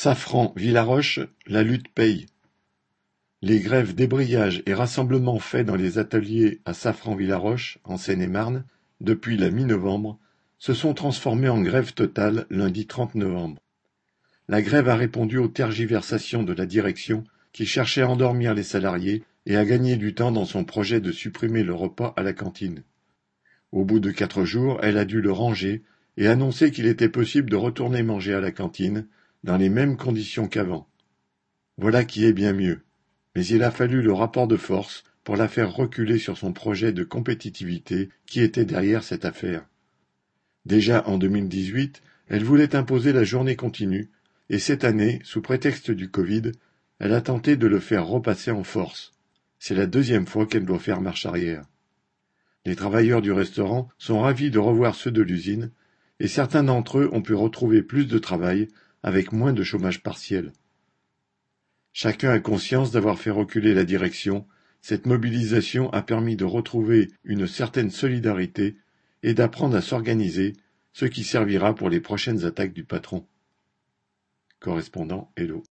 Safran Villaroche, la lutte paye. Les grèves débrayage et rassemblements faits dans les ateliers à Safran-Villaroche, en Seine-et-Marne, depuis la mi-novembre, se sont transformés en grève totale lundi 30 novembre. La grève a répondu aux tergiversations de la direction qui cherchait à endormir les salariés et à gagner du temps dans son projet de supprimer le repas à la cantine. Au bout de 4 jours, elle a dû le ranger et annoncer qu'il était possible de retourner manger à la cantine dans les mêmes conditions qu'avant. Voilà qui est bien mieux. Mais il a fallu le rapport de force pour la faire reculer sur son projet de compétitivité qui était derrière cette affaire. Déjà en 2018, elle voulait imposer la journée continue, et cette année, sous prétexte du Covid, elle a tenté de le faire repasser en force. C'est la 2e fois qu'elle doit faire marche arrière. Les travailleurs du restaurant sont ravis de revoir ceux de l'usine, et certains d'entre eux ont pu retrouver plus de travail avec moins de chômage partiel. Chacun a conscience d'avoir fait reculer la direction. Cette mobilisation a permis de retrouver une certaine solidarité et d'apprendre à s'organiser, ce qui servira pour les prochaines attaques du patron. Correspondant Hello.